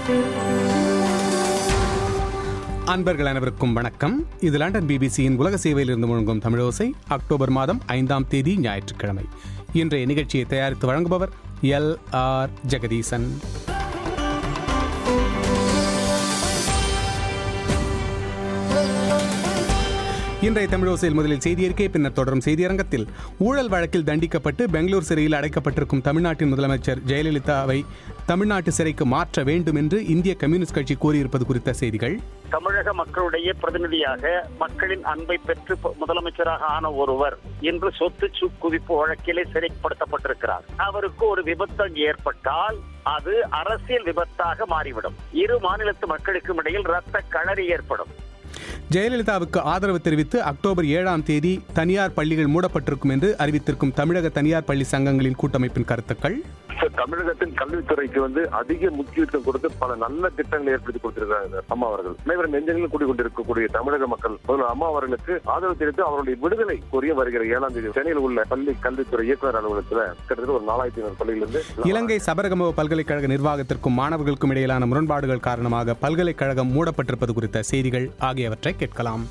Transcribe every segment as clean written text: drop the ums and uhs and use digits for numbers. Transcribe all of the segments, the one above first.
அன்பர்கள் அனைவருக்கும் வணக்கம். இது லண்டன் பிபிசியின் உலக சேவையிலிருந்து முழங்கும் தமிழோசை. அக்டோபர் மாதம் 5ஆம் தேதி ஞாயிற்றுக்கிழமை. இன்றைய நிகழ்ச்சியை தயாரித்து வழங்குபவர் LR ஜெகதீசன். இன்றைய தமிழோசையில் முதலில் செய்தியறிக்கை, பின்னர் தொடரும் செய்தியரங்கத்தில் ஊழல் வழக்கில் தண்டிக்கப்பட்டு பெங்களூர் சிறையில் அடைக்கப்பட்டிருக்கும் தமிழ்நாட்டின் முதலமைச்சர் ஜெயலலிதாவை தமிழ்நாட்டு சிறைக்கு மாற்ற வேண்டும் என்று இந்திய கம்யூனிஸ்ட் கட்சி கூறியிருப்பது குறித்த செய்திகள். தமிழக மக்களுடைய பிரதிநிதியாக மக்களின் அன்பை பெற்று முதலமைச்சராக ஆன ஒருவர் இன்று சொத்து குவிப்பு வழக்கிலே சிறைப்படுத்தப்பட்டிருக்கிறார். அவருக்கு ஒரு விபத்து ஏற்பட்டால் அது அரசியல் விபத்தாக மாறிவிடும். இரு மாநிலத்து மக்களுக்கும் இடையில் இரத்த களறி ஏற்படும். ஜெயலலிதாவுக்கு ஆதரவு தெரிவித்து அக்டோபர் 7ஆம் தேதி தனியார் பள்ளிகள் மூடப்பட்டிருக்கும் என்று அறிவித்திருக்கும் தமிழக தனியார் பள்ளி சங்கங்களின் கூட்டமைப்பின் கருத்துக்கள். தமிழகத்தின் கல்வித்துறைக்கு அதிக முக்கியத்துவம் கொடுத்து பல நல்ல திட்டங்களை ஏற்படுத்தி கொடுத்திருக்கிறார் அம்மா அவர்கள். அனைவரும் நெஞ்சங்களில் கூடிக்கொண்டிருக்கக்கூடிய தமிழக மக்கள் அம்மா அவர்களுக்கு ஆதரவு தெரிவித்து அவருடைய விடுதலை கோரிய வருகிற 7ஆம் தேதி சென்னையில் உள்ள பள்ளி கல்வித்துறை இயக்குநர் அலுவலகத்தில் கிட்டத்தட்ட ஒரு 4500 பள்ளியிலிருந்து இலங்கை சபரகம பல்கலைக்கழக நிர்வாகத்திற்கும் மாணவர்களுக்கும் இடையிலான முரண்பாடுகள் காரணமாக பல்கலைக்கழகம் மூடப்பட்டிருப்பது குறித்த செய்திகள் ஆகியவற்றை கேட்கலாம்.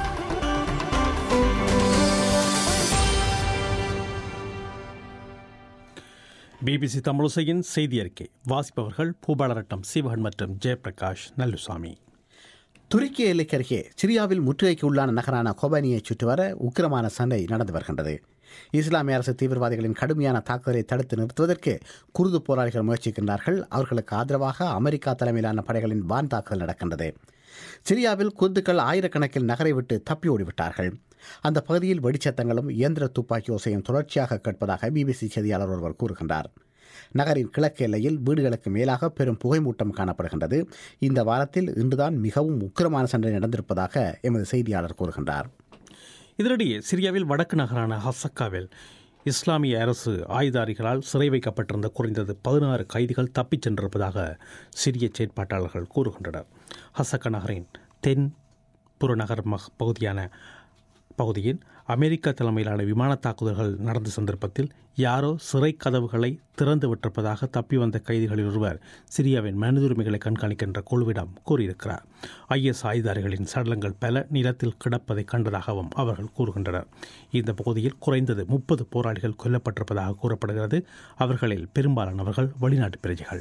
பிபிசி தமிழோசையின் செய்தி அறிக்கை வாசிப்பவர்கள் பூபாலரட்னம் சீவகன் மற்றும் ஜெயபிரகாஷ் நல்லுசாமி. துருக்கி எல்லைக்கு அருகே சிரியாவில் முற்றுகைக்கு உள்ளான நகரான கொபானியை சுற்றிவர உக்கிரமான சண்டை நடந்து வருகின்றது. இஸ்லாமிய அரசு தீவிரவாதிகளின் கடுமையான தாக்குதலை தடுத்து நிறுத்துவதற்கு குர்து போராளிகள் முயற்சிக்கின்றார்கள். அவர்களுக்கு ஆதரவாக அமெரிக்கா தலைமையிலான படைகளின் வான் தாக்குதல் நடக்கின்றது. சிரியாவில் குர்துக்கள் ஆயிரக்கணக்கில் நகரை விட்டு தப்பி ஓடிவிட்டார்கள். அந்த பகுதியில் வெடிச்சத்தங்களும் இயந்திர துப்பாக்கி ஓசையும் தொடர்ச்சியாக கேட்பதாக பிபிசி செய்தியாளர் ஒருவர் கூறுகின்றார். நகரின் கிழக்கு எல்லையில் வீடுகளுக்கு மேலாக பெரும் புகைமூட்டம் காணப்படுகின்றது. இந்த வாரத்தில் இன்றுதான் மிகவும் உக்கிரமான சண்டை நடந்திருப்பதாக எமது செய்தியாளர் கூறுகின்றார். இதனிடையே சிரியாவில் வடக்கு நகரான ஹசக்காவில் இஸ்லாமிய அரசு ஆயுதாரிகளால் சிறை வைக்கப்பட்டிருந்த குறைந்தது 16 கைதிகள் தப்பிச் சென்றிருப்பதாக சிரிய செயற்பாட்டாளர்கள் கூறுகின்றனர். ஹசக்கா நகரின் தென் புறநகர் பகுதியில் அமெரிக்கா தலைமையிலான விமான தாக்குதல்கள் நடந்த சந்தர்ப்பத்தில் யாரோ சிறை கதவுகளை திறந்து விட்டிருப்பதாக தப்பி வந்த கைதிகளில் ஒருவர் சிரியாவின் மனித உரிமைகளை கண்காணிக்கின்ற குழுவிடம் கூறியிருக்கிறார். IS ஆயுதாரிகளின் சடலங்கள் பல நிலத்தில் கிடப்பதை கண்டதாகவும் அவர்கள் கூறுகின்றனர். இந்த பகுதியில் குறைந்தது 30 போராளிகள் கொல்லப்பட்டிருப்பதாக கூறப்படுகிறது. அவர்களில் பெரும்பாலானவர்கள் வெளிநாட்டு பிரஜைகள்.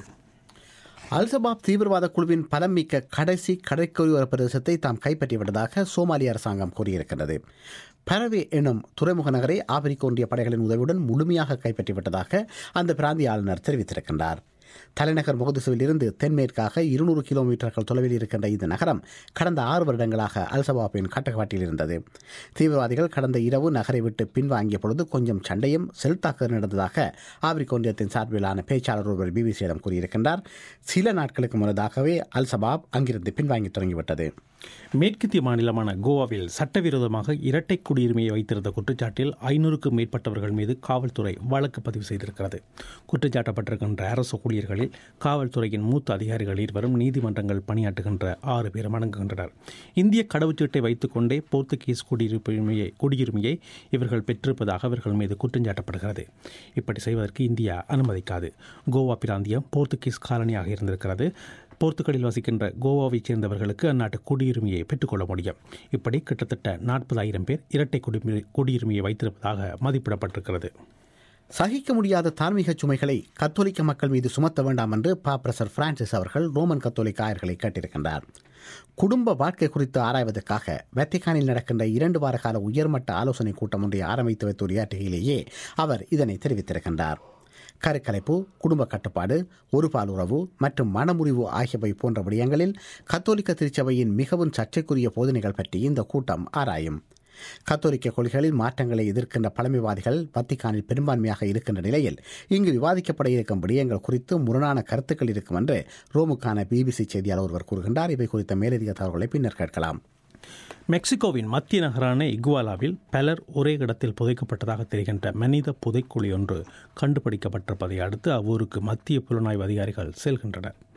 அல்சபாப் தீவிரவாத குழுவின் பலம் மிக்க கடைசி கடற்கரையோர பிரதேசத்தை தாம் கைப்பற்றிவிட்டதாக சோமாலிய அரசாங்கம் கூறியிருக்கிறது. பரவே எனும் துறைமுக நகரை ஆப்பிரிக்க ஒன்றிய படைகளின் உதவியுடன் முழுமையாக கைப்பற்றிவிட்டதாக அந்த பிராந்திய ஆளுநர் தெரிவித்திருக்கின்றார். தலைநகர் மொகதிசுவில் இருந்து தென்மேற்காக 200 கிலோமீட்டர்கள் தொலைவில் இருக்கின்ற இந்த நகரம் கடந்த 6 வருடங்களாக அல்சபாப்பின் கட்டுப்பாட்டில் இருந்தது. தீவிரவாதிகள் கடந்த இரவு நகரை விட்டு பின்வாங்கிய பொழுது கொஞ்சம் சண்டையும் செல்தாக்குதல் நடந்ததாக ஆப்பிரிக்க ஒன்றியத்தின் சார்பிலான பேச்சாளர் ஒருவர் பிபிசியிடம் கூறியிருக்கின்றார். சில நாட்களுக்கு முன்னதாகவே அல்சபாப் அங்கிருந்து பின்வாங்கி தொடங்கிவிட்டது. மேற்கத்திய மாநிலமான கோவாவில் சட்டவிரோதமாக இரட்டை குடியுரிமையை வைத்திருந்த குற்றச்சாட்டில் 500க்கும் மேற்பட்டவர்கள் மீது காவல்துறை வழக்கு பதிவு செய்திருக்கிறது. குற்றச்சாட்டப்பட்டிருக்கின்ற அரசு ஊழியர்களில் காவல்துறையின் மூத்த அதிகாரிகள் 2 நீதிமன்றங்கள் பணியாற்றுகின்ற 6 பேர் அடங்குகின்றனர். இந்திய கடவுச்சீட்டை வைத்துக் கொண்டே போர்த்துகீஸ் குடியுரிமையை இவர்கள் பெற்றிருப்பதாக அவர்கள் மீது குற்றஞ்சாட்டப்படுகிறது. இப்படி செய்வதற்கு இந்தியா அனுமதிக்காது. கோவா பிராந்தியம் போர்த்துகீஸ் காலனியாக இருந்திருக்கிறது. போர்த்துகலில் வசிக்கின்ற கோவாவைச் சேர்ந்தவர்களுக்கு அந்நாட்டு குடியுரிமையை பெற்றுக்கொள்ள முடியும். இப்படி கிட்டத்தட்ட 40,000 பேர் இரட்டை குடியுரிமையை வைத்திருப்பதாக மதிப்பிடப்பட்டிருக்கிறது. சகிக்க முடியாத தார்மீக சுமைகளை கத்தோலிக்க மக்கள் மீது சுமத்த வேண்டாம் என்று பாப்பரசர் பிரான்சிஸ் அவர்கள் ரோமன் கத்தோலிக்க ஆயர்களை கேட்டிருக்கின்றார். குடும்ப வாழ்க்கை குறித்து ஆராய்வதற்காக வத்திக்கானில் நடக்கின்ற 2 வார கால உயர்மட்ட ஆலோசனை கூட்டம் ஒன்றை ஆரம்பித்து வைத்து உரையாற்றுகையிலேயே அவர் இதனை தெரிவித்திருக்கின்றார். கருக்கலைப்பு, குடும்ப கட்டுப்பாடு, ஒரு பால் உறவு மற்றும் மனமுறிவு ஆகியவை போன்ற விடயங்களில் கத்தோலிக்க திருச்சபையின் மிகவும் சர்ச்சைக்குரிய போதனைகள் பற்றி இந்த கூட்டம் ஆராயும். கத்தோலிக்க கொள்கைகளில் மாற்றங்களை எதிர்க்கின்ற பழமைவாதிகள் வத்திக்கானில் பெரும்பான்மையாக இருக்கின்ற நிலையில் இங்கு விவாதிக்கப்பட இருக்கும் விடயங்கள் குறித்து முரணான கருத்துக்கள் இருக்கும் என்று ரோமுக்கான பிபிசி செய்தியாளர் ஒருவர் கூறுகின்றார். இவை குறித்த மேலதிக தகவல்களை பின்னர் கேட்கலாம். மெக்சிகோவின் மத்திய நகரான இகுவாலாவில் பலர் ஒரே இடத்தில் புதைக்கப்பட்டதாக தெரிகின்ற மனித புதைக்குழி ஒன்று கண்டுபிடிக்கப்பட்டிருப்பதை அடுத்து அவ்வூருக்கு மத்திய புலனாய்வு அதிகாரிகள் செல்கின்றனர்.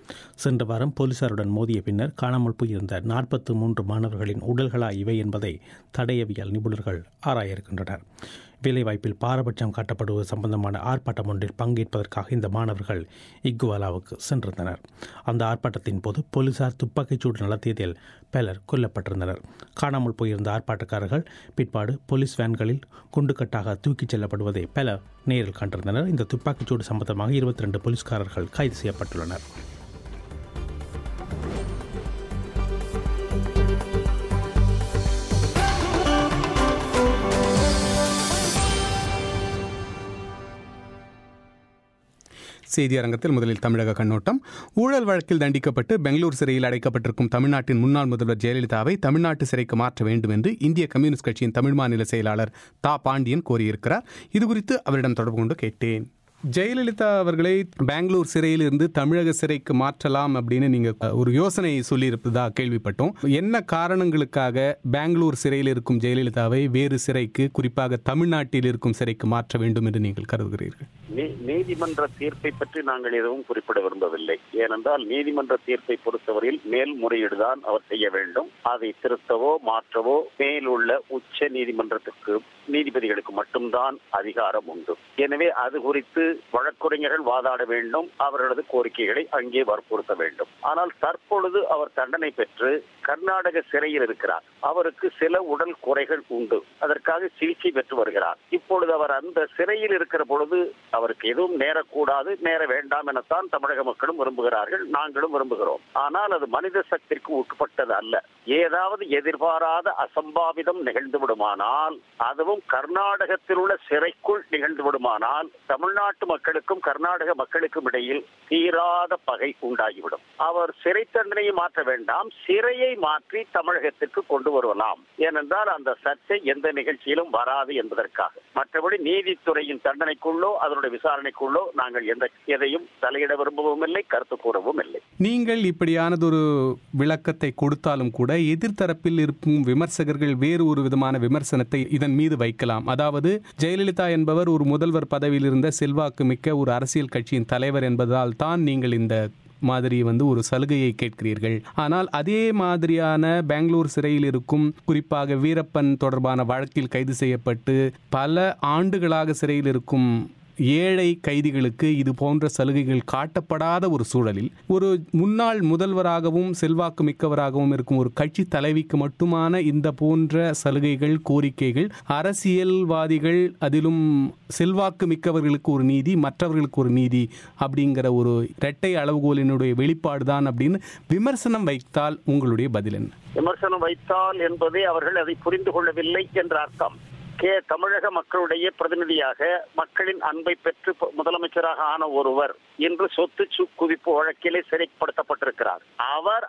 சென்ற வாரம் போலீசாருடன் மோதிய பின்னர் காணாமல் போயிருந்த 43 மாணவர்களின் உடல்களா இவை என்பதை தடயவியல் நிபுணர்கள் ஆராய இருக்கின்றனர். வேலைவாய்ப்பில் பாரபட்சம் காட்டப்படுவது சம்பந்தமான ஆர்ப்பாட்டம் ஒன்றில் பங்கேற்பதற்காக இந்த மாணவர்கள் இக்குவாலாவுக்கு சென்றிருந்தனர். அந்த ஆர்ப்பாட்டத்தின் போது போலீசார் துப்பாக்கிச்சூடு நடத்தியதில் பலர் கொல்லப்பட்டிருந்தனர். காணாமல் போயிருந்த ஆர்ப்பாட்டக்காரர்கள் பிற்பாடு போலீஸ் வேன்களில் குண்டுக்கட்டாக தூக்கிச் செல்லப்படுவதை பலர் நேரில் கண்டிருந்தனர். இந்த துப்பாக்கிச்சூடு சம்பந்தமாக 22 போலீஸ்காரர்கள் கைது செய்யப்பட்டுள்ளனர். செய்தி அரங்கத்தில் முதலில் தமிழக கண்ணோட்டம். ஊழல் வழக்கில் தண்டிக்கப்பட்டு பெங்களூர் சிறையில் அடைக்கப்பட்டிருக்கும் தமிழ்நாட்டின் முன்னாள் முதல்வர் ஜெயலலிதாவை தமிழ்நாட்டு சிறைக்கு மாற்ற வேண்டும் என்று இந்திய கம்யூனிஸ்ட் கட்சியின் தமிழ் மாநில செயலாளர் தா பாண்டியன் கோரியிருக்கிறார். இதுகுறித்து அவரிடம் தொடர்பு கொண்டு கேட்டேன். ஜெயலலிதா அவர்களை பெங்களூர் சிறையில் இருந்து தமிழக சிறைக்கு மாற்றலாம் அப்படின்னு நீங்க ஒரு யோசனை சொல்லியிருப்பதா கேள்விப்பட்டோம். என்ன காரணங்களுக்காக பெங்களூர் சிறையில் இருக்கும் ஜெயலலிதாவை வேறு சிறைக்கு, குறிப்பாக தமிழ்நாட்டில் இருக்கும் சிறைக்கு மாற்ற வேண்டும் என்று நீங்கள் கருதுகிறீர்கள்? நீதிமன்ற தீர்ப்பை பற்றி நாங்கள் எதுவும் குறிப்பிட விரும்பவில்லை. ஏனென்றால் நீதிமன்ற தீர்ப்பை பொறுத்தவரையில் மேல்முறையீடுதான் அவர் செய்ய வேண்டும். அதை திருத்தவோ மாற்றவோ மேலுள்ள உச்ச நீதிமன்றத்துக்கு நீதிபதிகளுக்கு மட்டும்தான் அதிகாரம் உண்டு. எனவே அது குறித்து வழக்குரைஞர்கள் வாதாட வேண்டும், அவர்களது கோரிக்கைகளை அங்கே வற்புறுத்த வேண்டும். ஆனால் தற்பொழுது அவர் தண்டனை பெற்று கர்நாடக சிறையில் இருக்கிறார். அவருக்கு சில உடல் குறைகள் உண்டு, அதற்காக சிகிச்சை பெற்று வருகிறார். இப்பொழுது அவர் அந்த சிறையில் இருக்கிற பொழுது அவருக்கு எதுவும் நேரக்கூடாது, நேர வேண்டாம் எனத்தான் தமிழக மக்களும் விரும்புகிறார்கள், நாங்களும் விரும்புகிறோம். ஆனால் அது மனித சக்திக்கு உட்பட்டது அல்ல. ஏதாவது எதிர்பாராத அசம்பாவிதம் நிகழ்ந்து விடுமானால், அதுவும் கர்நாடகத்தில் உள்ள சிறைக்குள் நிகழ்ந்து விடுமானால், தமிழ்நாட்டு மக்களுக்கும் கர்நாடக மக்களுக்கும் இடையில் தீராத பகை உண்டாகிவிடும். அவர் சிறை தண்டனையை மாற்ற வேண்டாம், சிறையை மாற்றி தமிழகத்திற்கு கொண்டு வரலாம். ஏனென்றால் அந்த சர்ச்சை எந்த நிகழ்ச்சியிலும் வராது என்பதற்காக. மற்றபடி நீதித்துறையின் தண்டனைக்குள்ளோ அதனுடைய விசாரணைக்குள்ளோ நாங்கள் எதையும் தலையிட விரும்பவும் இல்லை, கருத்து கூறவும் இல்லை. நீங்கள் இப்படியானதொரு விளக்கத்தை கொடுத்தாலும் கூட எதிர்த்தரப்பில் இருக்கும் விமர்சகர்கள் வேறு ஒரு விதமான விமர்சனத்தை இதன் மீது வைக்கலாம். அதாவது ஜெயலலிதா என்பவர் ஒரு முதல்வர் பதவியில் இருந்த செல்வாக்கு மிக்க ஒரு அரசியல் கட்சியின் தலைவர் என்பதால் தான் நீங்கள் இந்த மாதிரி ஒரு சலுகையை கேட்கிறீர்கள். ஆனால் அதே மாதிரியான பெங்களூர் சிறையில் இருக்கும், குறிப்பாக வீரப்பன் தொடர்பான வழக்கில் கைது செய்யப்பட்டு பல ஆண்டுகளாக சிறையில் இருக்கும் ஏழை கைதிகளுக்கு இது போன்ற சலுகைகள் காட்டப்படாத ஒரு சூழலில் ஒரு முன்னாள் முதல்வராகவும் செல்வாக்கு மிக்கவராகவும் இருக்கும் ஒரு கட்சி தலைவிக்கு மட்டுமான இந்த போன்ற சலுகைகள், கோரிக்கைகள், அரசியல்வாதிகள் அதிலும் செல்வாக்கு மிக்கவர்களுக்கு ஒரு நீதி, மற்றவர்களுக்கு ஒரு நீதி அப்படிங்கிற ஒரு இரட்டை அளவுகோலினுடைய வெளிப்பாடு தான் அப்படின்னு விமர்சனம் வைத்தால் உங்களுடைய பதில் என்ன? விமர்சனம் வைத்தால் என்பதே அவர்கள் அதை புரிந்து கொள்ளவில்லை என்ற அர்த்தம். தமிழக மக்களுடைய பிரதிநிதியாக மக்களின் அன்பை பெற்று முதலமைச்சராக ஆன ஒருவர் இன்று சொத்து குவிப்பு வழக்கிலே சிறைப்படுத்தப்பட்டிருக்கிறார். அவர்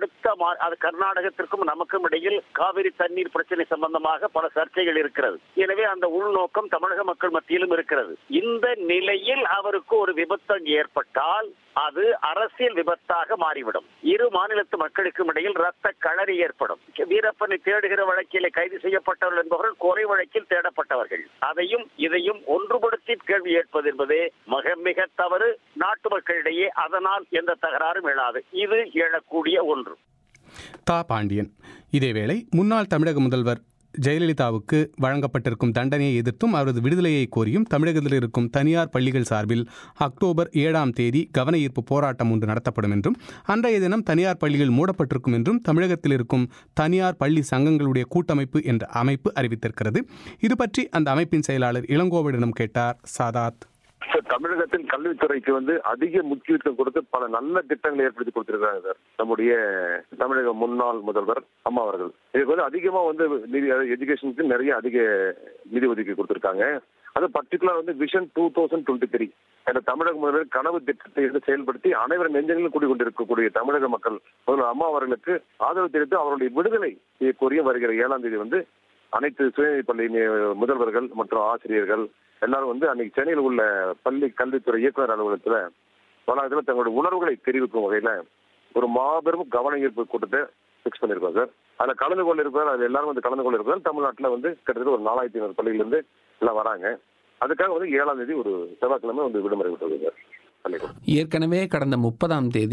அது கர்நாடகத்திற்கும் நமக்கும் இடையில் காவிரி தண்ணீர் பிரச்சனை சம்பந்தமாக பல சர்ச்சைகள் இருக்கிறது. எனவே அந்த உள்நோக்கம் தமிழக மக்கள் மத்தியிலும் இருக்கிறது. இந்த நிலையில் அவருக்கு ஒரு விபத்து ஏற்பட்டால் அது அரசியல் விபத்தாக மாறிவிடும். இரு மாநிலத்து மக்களுக்கும் இடையில் ரத்த களறி ஏற்படும். வீரப்பனை தேடுகிற வழக்கிலே கைது செய்யப்பட்டவர்கள் என்பவர்கள் கொலை வழக்கில் தேடப்பட்டவர்கள். அதையும் இதையும் ஒன்றுபடுத்தி கேள்வி கேட்பது என்பதே மிக தவறு. நாட்டு மக்களிடையே அதனால் எந்த தகராறும் எழாது. இது எழக்கூடிய ஒன்று. தா பாண்டியன். இதேவேளை முன்னாள் தமிழக முதல்வர் ஜெயலலிதாவுக்கு வழங்கப்பட்டிருக்கும் தண்டனையை எதிர்த்தும் அவரது விடுதலையை கோரியும் தமிழகத்தில் இருக்கும் தனியார் பள்ளிகள் சார்பில் அக்டோபர் 7 கவன ஈர்ப்பு போராட்டம் ஒன்று நடத்தப்படும் என்றும், அன்றைய தினம் தனியார் பள்ளிகள் மூடப்பட்டிருக்கும் என்றும் தமிழகத்தில் இருக்கும் தனியார் பள்ளி சங்கங்களுடைய கூட்டமைப்பு என்ற அமைப்பு அறிவித்திருக்கிறது. இது பற்றி அந்த அமைப்பின் செயலாளர் இளங்கோவனிடம் கேட்டார் சாதாத். தமிழகத்தின் கல்வித்துறைக்கு அதிக முக்கியத்துவம் கொடுத்து பல நல்ல திட்டங்களை ஏற்படுத்தி கொடுத்திருக்காங்க சார் நம்முடைய தமிழக முன்னாள் முதல்வர் அம்மா அவர்கள். இதுக்கு அதிகமா நிதி எஜுகேஷனுக்கு நிறைய அதிக நிதி ஒதுக்கி கொடுத்திருக்காங்க. அது பர்டிகுலர் விஷன் 2023 என்ற தமிழக முதல்வர் கனவு திட்டத்தை செயல்படுத்தி அனைவரும் நெஞ்சங்களும் கூடிக்கொண்டிருக்கக்கூடிய தமிழக மக்கள் முதல்வர் அம்மா அவர்களுக்கு ஆதரவு தெரிவித்து அவருடைய விடுதலை கோரிய வருகிற 7ஆம் தேதி அனைத்து சுயநிதிப்பள்ளி முதல்வர்கள் மற்றும் ஆசிரியர்கள் எல்லாரும் அன்னைக்கு சென்னையில் உள்ள பள்ளி கல்வித்துறை இயக்குநர் அலுவலகத்துல வளாகத்தில் தங்களுடைய உணர்வுகளை தெரிவிக்கும் வகையில ஒரு மாபெரும் கவன ஈர்ப்பு கூட்டத்தை பிக்ஸ் பண்ணிருக்கோம் சார். அதுல கலந்து கொள்ள இருப்பதால் அது எல்லாரும் கலந்து கொள்ள இருப்பதால் தமிழ்நாட்டுல கிட்டத்தட்ட ஒரு 4500 பள்ளியிலிருந்து எல்லாம் வராங்க. அதுக்காக 7ஆம் தேதி ஒரு செவ்வாய்க்கிழமை விடுமுறை விட்டது சார். ஏற்கனவே கடந்த 30ஆம் தேதி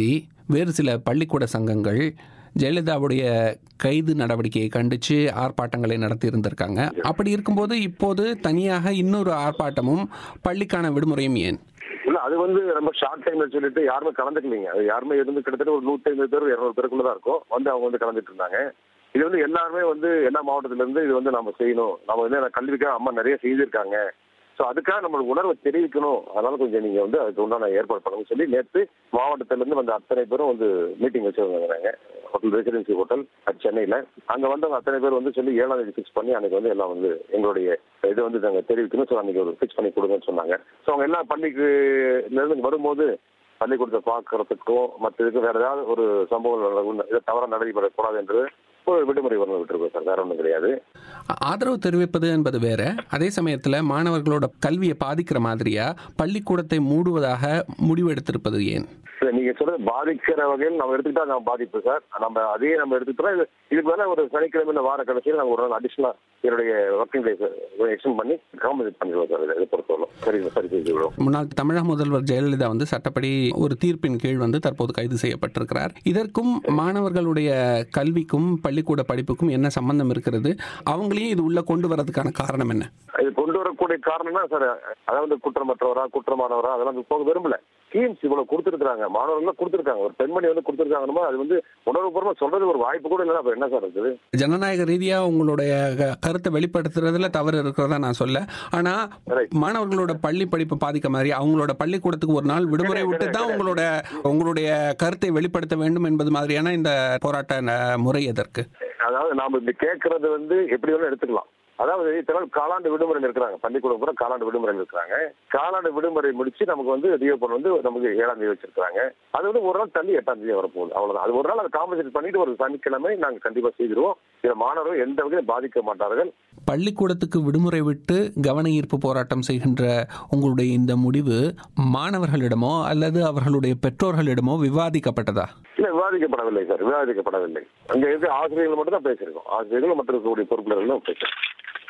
வேறு சில பள்ளிக்கூட சங்கங்கள் ஜெயலலிதாவுடைய கைது நடவடிக்கையை கண்டித்து ஆர்ப்பாட்டங்களை நடத்தி இருந்திருக்காங்க. அப்படி இருக்கும்போது இப்போது தனியாக இன்னொரு ஆர்ப்பாட்டமும் பள்ளிக்கான விடுமுறையும் ஏன்? இல்ல, அது ரொம்ப ஷார்ட் டைம்ல சொல்லிட்டு யாருமே கலந்துக்கலீங்க. அது யாருமே இருந்து கிட்டத்தட்ட ஒரு 150 பேர் 200 பேருக்குள்ளதான் இருக்கும் அவங்க கலந்துட்டு இருந்தாங்க. இது எல்லாருமே எல்லா மாவட்டத்துல இருந்து இது நம்ம செய்யணும், நம்ம கல்விக்காக அம்மா நிறைய செய்திருக்காங்க, ஸோ அதுக்காக நம்மளுக்கு உணர்வை தெரிவிக்கணும், அதனால கொஞ்சம் நீங்க அதுக்கு உண்டான ஏற்பாடு பண்ணணும்னு சொல்லி நேற்று மாவட்டத்தில இருந்து வந்த அத்தனை பேரும் மீட்டிங் வச்சிருந்தாங்க ஹோட்டல் ரெசிடென்சி ஹோட்டல் சென்னையில. அங்க வந்தவங்க அத்தனை பேர் சொல்லி 7ஆம் தேதி ஃபிக்ஸ் பண்ணி அன்னைக்கு எல்லாம் எங்களுடைய இது நாங்கள் தெரிவிக்கணும், ஸோ அன்னைக்கு ஒரு ஃபிக்ஸ் பண்ணி கொடுங்கன்னு சொன்னாங்க. ஸோ அவங்க எல்லாம் பள்ளிக்கு இருந்து வரும்போது பள்ளிக்கூடத்தை பார்க்கறதுக்கும் மற்றதுக்கும் வேற ஏதாவது ஒரு சம்பவம் இதை தவறாக நடைபெறக்கூடாது என்று ஒரு விடுமுறை விட்டுருக்கோம் சார், வேற ஒன்றும் கிடையாது. ஆதரவு தெரிவிப்பது என்பது வேற. அதே சமயத்தில் மாணவர்களோட கல்வியை பாதிக்கிற மாதிரியா பள்ளிக்கூடத்தை மூடுவதாக முடிவு எடுத்திருப்பது ஏன்? நீங்க சொல்றது பாதிக்கிற வகையில் நம்ம எடுத்துக்கிட்டா நம்ம பாதிப்பு சார். நம்ம எடுத்துக்கிட்டோம். இதுக்கு மேல ஒரு சனிக்கிழமை வார கடைசியில் நாங்கள் ஒரு நாள் அடிஷனலா என்னுடைய ஒர்க்கிங் டேஸ் எக்ஸ்டெண்ட் பண்ணி கவர்மெண்ட் பண்ணிடுவோம் சார். இதை பொறுத்தவரை சரி செய்து விடுவோம். முன்னாள் தமிழக முதல்வர் ஜெயலலிதா சட்டப்படி ஒரு தீர்ப்பின் கீழ் தற்போது கைது செய்யப்பட்டிருக்கிறார். இதற்கும் மாணவர்களுடைய கல்விக்கும் பள்ளிக்கூட படிப்புக்கும் என்ன சம்பந்தம் இருக்கிறது? அவங்களையும் இது உள்ள கொண்டு வரதுக்கான காரணம் என்ன? இது கொண்டு வரக்கூடிய காரணம்னா சார், அதாவது குற்றமற்றவரா குற்றமானவரா அதெல்லாம் போக விரும்பல. ஸ்கீம்ஸ் இவ்வளவு கொடுத்துருக்காங்க, மாணவர்கள் கொடுத்துருக்காங்க, ஒரு பெண்மணி கொடுத்துருக்காங்கன்னா அது உணர்வுபூர்வமா சொல்றது ஒரு வாய்ப்பு கூட இல்லைன்னா அப்ப என்ன சார் இருக்குது? ஜனநாயக ரீதியா உங்களுடைய கருத்தை வெளிப்படுத்துறதுல தவறு இருக்கிறதா நான் சொல்ல. ஆனா மாணவர்களோட பள்ளி படிப்பு பாதிக்க மாதிரி அவங்களோட பள்ளிக்கூடத்துக்கு ஒரு நாள் விடுமுறை விட்டு தான் உங்களுடைய கருத்தை வெளிப்படுத்த வேண்டும் என்பது மாதிரியான இந்த போராட்ட முறை எதற்கு? அதாவது நாம இப்படி கேட்கறது எப்படி வேணும் எடுத்துக்கலாம். அதாவது இத்தனை காலாண்டு விடுமுறையில் இருக்கிறாங்க, பள்ளிக்கூடம் கூட காலாண்டு விடுமுறையில் இருக்கிறாங்க. காலாண்டு விடுமுறை முடிச்சு நமக்கு ரியோபன் நமக்கு 7ஆம் தேதி வச்சிருக்காங்க. அது ஒரு நாள் தள்ளி 8ஆம் தேதி வரப்போகுது, அவ்வளவுதான். அது ஒரு நாள் அதை காம்பன்சேட் பண்ணிட்டு ஒரு சனிக்கிழமை நாங்கள் கண்டிப்பா செய்திருவோம். இதை மாணவர்கள் எந்த வகையும் பாதிக்க மாட்டார்கள். பள்ளிக்கூடத்துக்கு விடுமுறை விட்டு கவன ஈர்ப்பு போராட்டம் செய்கின்ற உங்களுடைய இந்த முடிவு மாணவர்களிடமோ அல்லது அவர்களுடைய பெற்றோர்களிடமோ விவாதிக்கப்பட்டதா? இல்ல, விவாதிக்கப்படவில்லை சார், விவாதிக்கப்படவில்லை. அங்க இருக்க ஆசிரியர்கள் மட்டும் தான் பேசியிருக்கோம், ஆசிரியர்கள் மற்றும் இருக்கக்கூடிய பொறுப்பினர்களும் பேசுறோம்.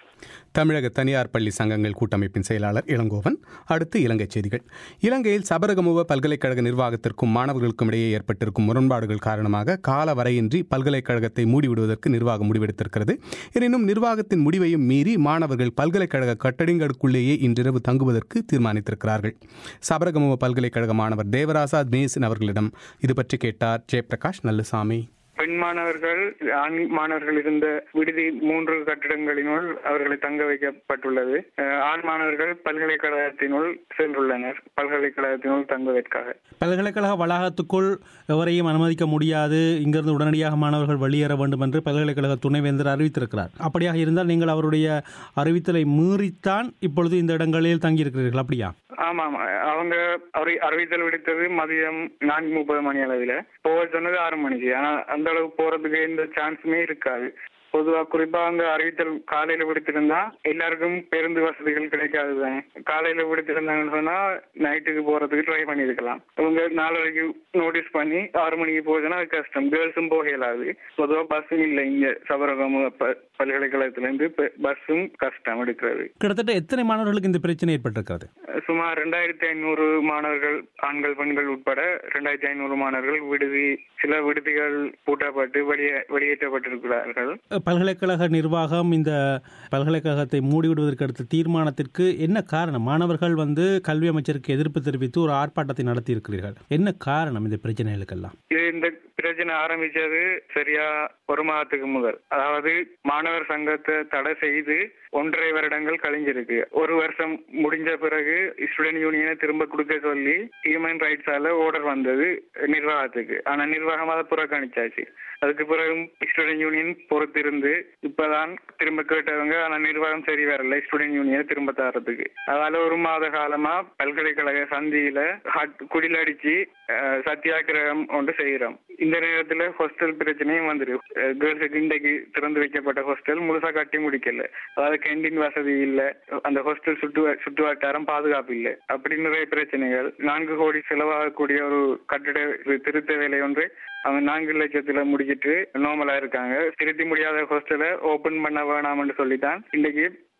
தமிழக தனியார் பள்ளி சங்கங்கள் கூட்டமைப்பின் செயலாளர் இளங்கோவன். அடுத்து இலங்கை செய்திகள். இலங்கையில் சபரகமுவ பல்கலைக்கழக நிர்வாகத்திற்கும் மாணவர்களுக்கும் இடையே ஏற்பட்டிருக்கும் முரண்பாடுகள் காரணமாக கால வரையின்றி பல்கலைக்கழகத்தை மூடிவிடுவதற்கு நிர்வாகம் முடிவெடுத்திருக்கிறது. எனினும் நிர்வாகத்தின் முடிவையும் மீறி மாணவர்கள் பல்கலைக்கழக கட்டடங்களுக்குள்ளேயே இன்றிரவு தங்குவதற்கு தீர்மானித்திருக்கிறார்கள். சபரகமுவ பல்கலைக்கழக மாணவர் தேவராசா நேசன் அவர்களிடம் இது பற்றி கேட்டார் ஜெயபிரகாஷ் நல்லசாமி. பெண் மாணவர்கள் ஆண் மாணவர்கள் இருந்த விடுதி 3 கட்டிடங்களினுள் அவர்களை தங்க வைக்கப்பட்டுள்ளது. ஆண் மாணவர்கள் பல்கலைக்கழகத்தினுள் சென்றுள்ளனர் பல்கலைக்கழகத்தினுள் தங்குவதற்காக. பல்கலைக்கழக வளாகத்துக்குள் எவரையும் அனுமதிக்க முடியாது, இங்கிருந்து உடனடியாக மாணவர்கள் வெளியேற வேண்டும் என்று பல்கலைக்கழக துணைவேந்தர் அறிவித்திருக்கிறார். அப்படியாக இருந்தால் நீங்கள் அவருடைய அறிவித்தலை மீறித்தான் இப்பொழுது இந்த இடங்களில் தங்கியிருக்கிறீர்கள், அப்படியா? ஆமாம், அவங்க அறிவித்தல் விடுத்தது மதியம் 4:30 மணி அளவில், போக சொன்னது 6 மணிக்கு. ஆனா அந்த அளவு போறதுக்கு எந்த சான்ஸுமே இருக்காது. பொதுவா குறிப்பா அங்க அறிவித்தல் காலையில விடுத்திருந்தா எல்லாருக்கும் பேருந்து வசதிகள் கிடைக்காதுதான். காலையில விடுத்திருந்தாங்கன்னு சொன்னா நைட்டுக்கு போறதுக்கு ட்ரை பண்ணிருக்கலாம். அவங்க 4:30 நோட்டீஸ் பண்ணி 6 மணிக்கு போச்சுன்னா அது கஷ்டம். கேர்ள்ஸும் போக இயலாது. பொதுவா பஸ்ஸும் இல்லை இங்க சபரகம பல்கலைக்கழகத்துல இருந்து பஸ்ஸும் கஷ்டம் எடுக்கிறது. கிட்டத்தட்ட எத்தனை மாணவர்களுக்கு இந்த பிரச்சனை ஏற்பட்டிருக்கிறது? சுமார் 2500 மாணவர்கள், ஆண்கள் பெண்கள் உட்பட 2500 மாணவர்கள் சில விடுதிகள் பூட்டப்பட்டு வெளியேற்றப்பட்டிருக்கிறார்கள். பல்கலைக்கழக நிர்வாகம் இந்த பல்கலைக்கழகத்தை மூடிவிடுவதற்கு அடுத்த தீர்மானத்திற்கு என்ன காரணம்? மாணவர்கள் கல்வி அமைச்சருக்கு எதிர்ப்பு தெரிவித்து ஒரு ஆர்ப்பாட்டத்தை நடத்தி இருக்கிறீர்கள். என்ன காரணம் இந்த பிரச்சனைகளுக்கெல்லாம்? இந்த பிரச்சனை ஆரம்பிச்சது சரியா 1 மாதத்துக்கு முதல். அதாவது மாணவர் சங்கத்தை தடை செய்து 1.5 வருடங்கள் கழிஞ்சிருக்கு. 1 வருஷம் முடிஞ்ச பிறகு ஸ்டூடெண்ட் யூனியனை திரும்ப கொடுக்க சொல்லி ஹியூமன் ரைட்ஸால ஆர்டர் வந்தது நிர்வாகத்துக்கு. ஆனா நிர்வாகம் அதை புறக்கணிச்சாச்சு. அதுக்கு பிறகு ஸ்டூடெண்ட் யூனியன் பொறுத்திருந்து இப்பதான் திரும்ப கேட்டவங்க, ஆனா நிர்வாகம் சரி வரல ஸ்டூடெண்ட் யூனியனை திரும்ப தரத்துக்கு. அதனால 1 மாத காலமா பல்கலைக்கழக சந்தியில குடிலடிச்சு சத்தியாகிரகம் ஒன்று செய்யறோம். இந்த நேரத்துல ஹாஸ்டல் பிரச்சனையும் வந்துடும். கேர்ள்ஸுக்கு இன்றைக்கு திறந்து வைக்கப்பட்ட ஹாஸ்டல் முழுசா கட்டி முடிக்கல. அதாவது கேண்டீன் வசதி இல்ல, அந்த ஹாஸ்டல் சுற்று வட்டாரம் பாதுகாப்பு இல்லை, அப்படி நிறைய பிரச்சனைகள். 4 கோடி செலவாகக்கூடிய ஒரு கட்டிட திருத்த வேலை ஒன்று அவங்க 4 லட்சத்துல முடிச்சிட்டு நார்மலா இருக்காங்க. திருத்தி முடியாத ஹாஸ்டலை ஓபன் பண்ண வேணாம்னு சொல்லித்தான் இன்னைக்கு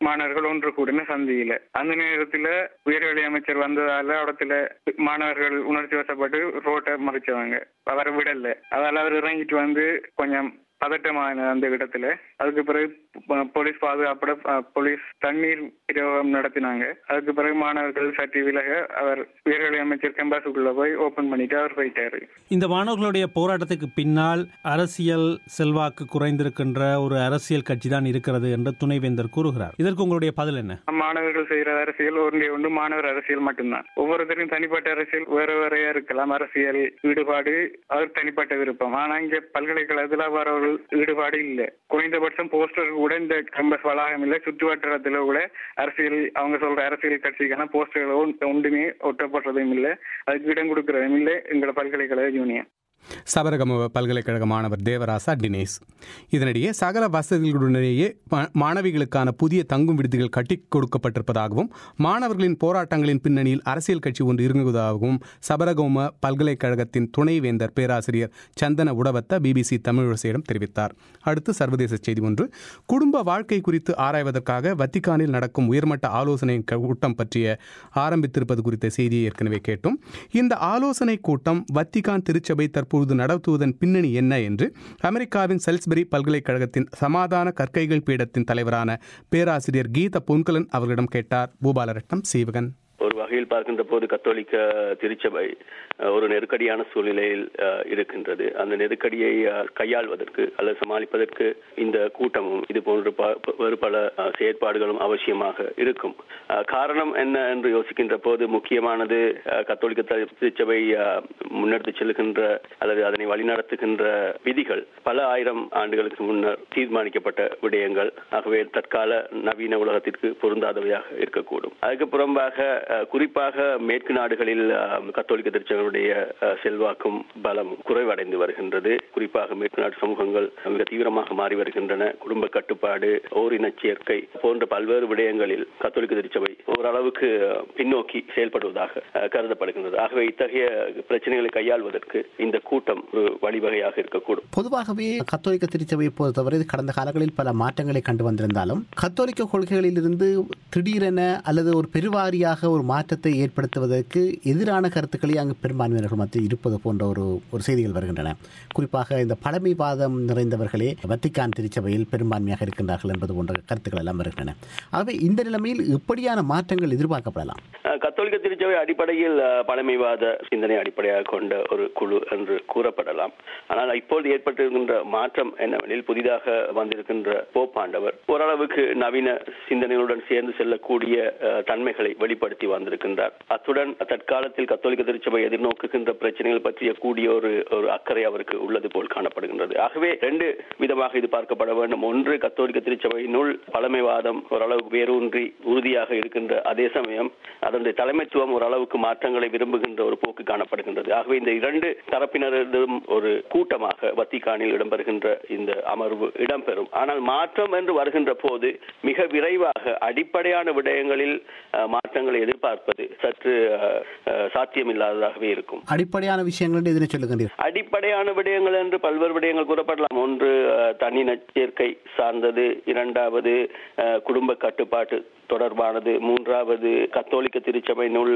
மாணவர்கள் ஒன்று கூடின சந்தியில அந்த நேரத்துல உயர்கல்வி அமைச்சர் வந்ததால இடத்துல மாணவர்கள் உணர்ச்சி வசப்பட்டு ரோட்டை மறைச்சவங்க, அவரை விடல. அதால அவர் இறங்கிட்டு வந்து கொஞ்சம் பதட்டமான அந்த இடத்துல. அதுக்கு பிறகு போலீஸ் பாதுகாப்போட போலீஸ் தண்ணீர் பிரயோகம் நடத்தினாங்க. அதுக்கு பிறகு மாணவர்கள் சற்று விலக அவர் உயர்கல்வி அமைச்சர் கேம்பஸுக்குள்ள போய் ஓபன் பண்ணிட்டு அவர் போயிட்டாரு. இந்த மாணவர்களுடைய போராட்டத்துக்கு பின்னால் அரசியல் செல்வாக்கு குறைந்திருக்கின்ற ஒரு அரசியல் கட்சி தான் இருக்கிறது என்று துணைவேந்தர் கூறுகிறார். இதற்கு உங்களுடைய பதில் என்ன? மாணவர்கள் செய்யற அரசியல் ஒன்று மாணவர் அரசியல் மட்டும்தான். ஒவ்வொருத்தரும் தனிப்பட்ட அரசியல் வேற வேறையா இருக்கலாம். அரசியல் ஈடுபாடு அவர் தனிப்பட்ட விருப்பம். ஆனா இங்க பல்கலைக்கழகத்துல வர ஒரு ஈடுபாடு இல்லை. குறைந்தபட்சம் போஸ்டர் கூட இந்த கேம்பஸ் வளாகம் இல்லை. சுற்று வட்டாரத்துல கூட அரசியல் அவங்க சொல்ற அரசியல் கட்சிக்கான போஸ்டர்கள் ஒன்றுமே ஒட்டப்படுறதும் இல்லை, அதுக்கு இடம் கொடுக்கறதும் இல்லை எங்களோட பல்கலைக்கழக யூனியன். சபரகமுவ பல்கலைக்கழக மாணவர் தேவராசா தினேஷ். இதனிடையே சகல வசதிகளுடனேயே மாணவிகளுக்கான புதிய தங்கும் விடுதிகள் கட்டி கொடுக்கப்பட்டிருப்பதாகவும் மாணவர்களின் போராட்டங்களின் பின்னணியில் அரசியல் கட்சி ஒன்று இருந்ததாகவும் சபரகமுவ பல்கலைக்கழகத்தின் துணைவேந்தர் பேராசிரியர் சந்தன உடவத்த பிபிசி தமிழோசையிடம் தெரிவித்தார். அடுத்து சர்வதேச செய்தி ஒன்று. குடும்ப வாழ்க்கை குறித்து ஆராய்வதற்காக வத்திக்கானில் நடக்கும் உயர்மட்ட ஆலோசனை கூட்டம் பற்றிய ஆரம்பித்திருப்பது குறித்த செய்தியை ஏற்கனவே கேட்டோம். இந்த ஆலோசனை கூட்டம் வத்திக்கான் திருச்சபை தற்போது நடத்துவதன் பின்னணி என்ன என்று அமெரிக்காவின் சல்ஸ்பரி பல்கலைக்கழகத்தின் சமாதான கற்கைகள் பீடத்தின் தலைவரான பேராசிரியர் கீத பொன்கலன் அவர்களிடம் கேட்டார் பூபாலரட்னம் சீவகன். ஒரு வகையில் பார்க்கின்ற போது கத்தோலிக்க திருச்சபை ஒரு நெருக்கடியான சூழ்நிலையில் இருக்கின்றது. அந்த நெருக்கடியை கையாள்வதற்கு அல்லது சமாளிப்பதற்கு இந்த கூட்டமும் இது போன்ற வேறு பல செயற்பாடுகளும் அவசியமாக இருக்கும். காரணம் என்ன என்று யோசிக்கின்ற போது முக்கியமானது கத்தோலிக்க திருச்சபை முன்னெடுத்து செல்கின்ற அல்லது அதனை வழிநடத்துகின்ற விதிகள் பல ஆயிரம் ஆண்டுகளுக்கு முன்னர் தீர்மானிக்கப்பட்ட விடயங்கள். ஆகவே தற்கால நவீன உலகத்திற்கு பொருந்தாதவையாக இருக்கக்கூடும். அதுக்கு புறம்பாக குறிப்பாக மேற்கு நாடுகளில் கத்தோலிக்க திருச்சபையுடைய செல்வாக்கும் பலமும் குறைவடைந்து வருகின்றது. குறிப்பாக மேற்கு நாட்டு சமூகங்கள் மிக தீவிரமாக மாறி வருகின்றன. குடும்ப கட்டுப்பாடு, ஓரின சேர்க்கை போன்ற பல்வேறு விடயங்களில் கத்தோலிக்க திருச்சபை ஓரளவுக்கு பின்னோக்கி செயல்படுவதாக கருதப்படுகின்றது. ஆகவே இத்தகைய பிரச்சனைகளை கையாள்வதற்கு இந்த கூட்டம் ஒரு வழிவகையாக இருக்கக்கூடும். பொதுவாகவே கத்தோலிக்க திருச்சபையை பொறுத்தவரை கடந்த காலங்களில் பல மாற்றங்களை கண்டு வந்திருந்தாலும் கத்தோலிக்க கொள்கைகளில் இருந்து திடீரென அல்லது ஒரு பெருவாரியாக ஒரு மாற்றத்தை ஏற்படுத்துவதற்கு எதிரான கருத்துக்களை அங்கு பெரும்பான்மையினர்கள் மத்தியில் இருப்பது போன்ற ஒரு செய்திகள் வருகின்றன. குறிப்பாக இந்த பழமைவாதம் நிறைந்தவர்களே வத்திக்கான் திருச்சபையில் பெரும்பான்மையாக இருக்கின்றார்கள் என்பது போன்ற கருத்துக்கள் எல்லாம் வருகின்றன. ஆகவே இந்த நிலைமையில் எப்படியான மாற்றங்கள் எதிர்பார்க்கப்படலாம்? கத்தோலிக்க திருச்சபை அடிப்படையில் பழமைவாத சிந்தனை அடிப்படையாக கொண்ட ஒரு குழு என்று கூறப்படலாம். ஆனால் இப்போது ஏற்பட்டிருக்கின்ற மாற்றம் என்னவெனில் புதிதாக வந்திருக்கின்ற போப்பாண்டவர் ஓரளவுக்கு நவீன சிந்தனைகளுடன் சேர்ந்து செல்லக்கூடிய தன்மைகளை வெளிப்படுத்தி வந்திருக்கின்றார். அத்துடன் தற்காலத்தில் கத்தோலிக்க திருச்சபை எதிர்நோக்குகின்ற பிரச்சனைகள் பற்றிய கூடிய ஒரு அக்கறை அவருக்கு உள்ளது போல் காணப்படுகின்றது. ஆகவே ரெண்டு விதமாக இது பார்க்கப்பட வேண்டும். ஒன்று, கத்தோலிக்க திருச்சபையினுள் பழமைவாதம் ஓரளவுக்கு வேரூன்றி உறுதியாக இருக்கின்ற அதே சமயம் அதனுடைய தலைமைத்துவம் ஓரளவுக்கு மாற்றங்களை விரும்புகின்ற ஒரு போக்கு காணப்படுகின்றது. ஆகவே இந்த இரண்டு தரப்பினரும் ஒரு கூட்டமாக வத்திக்கானில் இடம்பெறுகின்ற இந்த அமர்வு இடம்பெறும். ஆனால் மாற்றம் என்று வருகின்ற போது மிக விரைவாக அடிப்படையான விடயங்களில் மாற்றங்களை எதிர்பார்ப்பது சற்று சாத்தியமில்லாததாகவே இருக்கும். அடிப்படையான விஷயங்கள் எதிரே சொல்லுகின்றீர்கள். அடிப்படையான விடயங்கள் என்று பல்வேறு விடயங்கள் கூறப்படலாம். ஒன்று, தனியின சேர்க்கை சார்ந்தது. இரண்டாவது, குடும்ப கட்டுப்பாட்டு தொடர்பானது. மூன்றாவது, கத்தோலிக்க திருச்சபையினுள்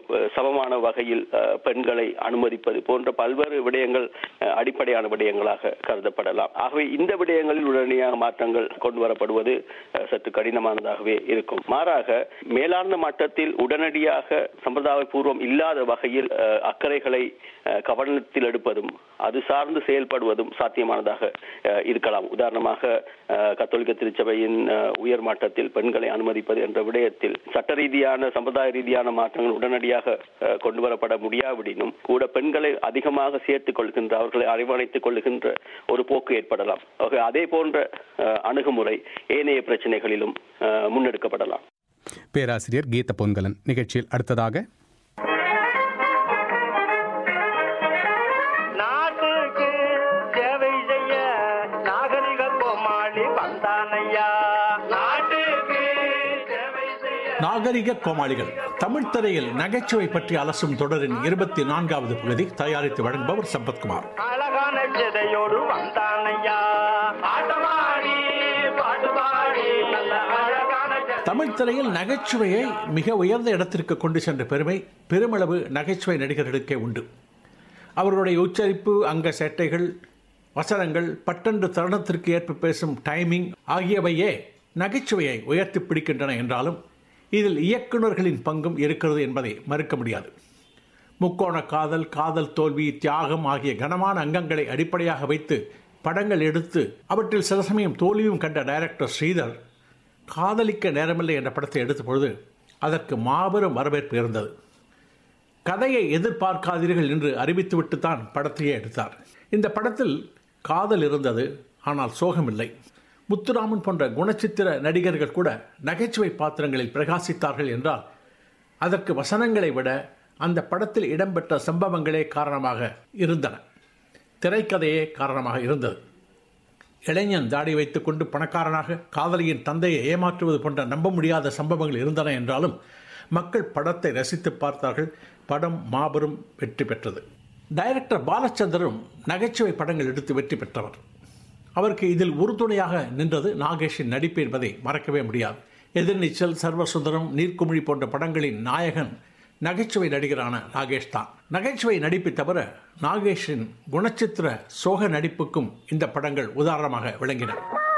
சமமான வகையில் பெண்களை அனுமதிப்பது போன்ற பல்வேறு விடயங்கள் அடிப்படையான விடயங்களாக கருதப்படலாம். ஆகவே இந்த விடயங்களில் உடனடியாக மாற்றங்கள் கொண்டு வரப்படுவது சற்று கடினமானதாகவே இருக்கும். மாறாக மேலாண்மை மட்டத்தில் உடனடியாக சம்பிரதாய பூர்வம் இல்லாத வகையில் அக்கறைகளை கவனத்தில் எடுப்பதும் அது சார்ந்து செயல்படுவதும் சாத்தியமானதாக இருக்கலாம். உதாரணமாக கத்தோலிக்க திருச்சபையின் உயர் மட்டத்தில் பெண்களை அனுமதிப்பது என்ற விடயத்தில் சட்ட ரீதியான சம்பிரதாய ரீதியான மாற்றங்கள் உடனடியாக கொண்டு வரப்பட முடியாவிடனும் கூட பெண்களை அதிகமாக சேர்த்துக் கொள்கின்ற, அவர்களை அரவணைத்துக் கொள்கின்ற ஒரு போக்கு ஏற்படலாம். அதே போன்ற அணுகுமுறை ஏனைய பிரச்சனைகளிலும் முன்னெடுக்கப்படலாம். பேராசிரியர் கீத பொன்கலன். நிகழ்ச்சியில் அடுத்ததாக நாகரிக கோமாளிகள் தமிழ் திரையில் நகைச்சுவை பற்றி அலசும் தொடரின் 24வது பகுதி தயாரித்து வழங்குபவர் சம்பத்குமார். அழகான ஜதையோடு வந்தானையா, ஆட்டமாடி பாட்டுபாடி நல்ல அழகான தமிழ் திரையில் நகைச்சுவையை மிக உயர்ந்த இடத்திற்கு கொண்டு சென்ற பெருமை பெருமளவு நகைச்சுவை நடிகர்களுக்கே உண்டு. அவர்களுடைய உச்சரிப்பு, அங்க சேட்டைகள், வசனங்கள், பட்டென்று தருணத்திற்கு ஏற்ப பேசும் டைமிங் ஆகியவையே நகைச்சுவையை உயர்த்தி பிடிக்கின்றன என்றாலும் இதில் இயக்குநர்களின் பங்கும் இருக்கிறது என்பதை மறுக்க முடியாது. முக்கோண காதல், காதல் தோல்வி, தியாகம் ஆகிய கனமான அங்கங்களை அடிப்படையாக வைத்து படங்கள் எடுத்து அவற்றில் சில சமயம் தோல்வியும் கண்ட டைரக்டர் ஸ்ரீதர் காதலிக்க நேரமில்லை என்ற படத்தை எடுத்த பொழுது அதற்கு மாபெரும் வரவேற்பு இருந்தது. கதையை எதிர்பார்க்காதீர்கள் என்று அறிவித்துவிட்டுத்தான் படத்தையே எடுத்தார். இந்த படத்தில் காதல் இருந்தது, ஆனால் சோகமில்லை. முத்துராமன் போன்ற குணச்சித்திர நடிகர்கள் கூட நகைச்சுவை பாத்திரங்களில் பிரகாசித்தார்கள் என்றால் அதற்கு வசனங்களை விட அந்த படத்தில் இடம்பெற்ற சம்பவங்களே காரணமாக இருந்தன. திரைக்கதையே காரணமாக இருந்தது. இளைஞன் தாடி வைத்துக் கொண்டு பணக்காரனாக காதலியின் தந்தையை ஏமாற்றுவது போன்ற நம்ப முடியாத சம்பவங்கள் இருந்தன என்றாலும் மக்கள் படத்தை ரசித்து பார்த்தார்கள். படம் மாபெரும் வெற்றி பெற்றது. டைரக்டர் பாலச்சந்தரும் நகைச்சுவை படங்கள் எடுத்து வெற்றி பெற்றவர். அவருக்கு இதில் உறுதுணையாக நின்றது நாகேஷின் நடிப்பு என்பதை மறக்கவே முடியாது. எதிர்நீச்சல், சர்வசுந்தரம், நீர்க்குமிழி போன்ற படங்களின் நாயகன் நகைச்சுவை நடிகரான நாகேஷ் தான். நகைச்சுவை நடிப்பை தவிர நாகேஷின் குணச்சித்திர சோக நடிப்புக்கும் இந்த படங்கள் உதாரணமாக விளங்கின.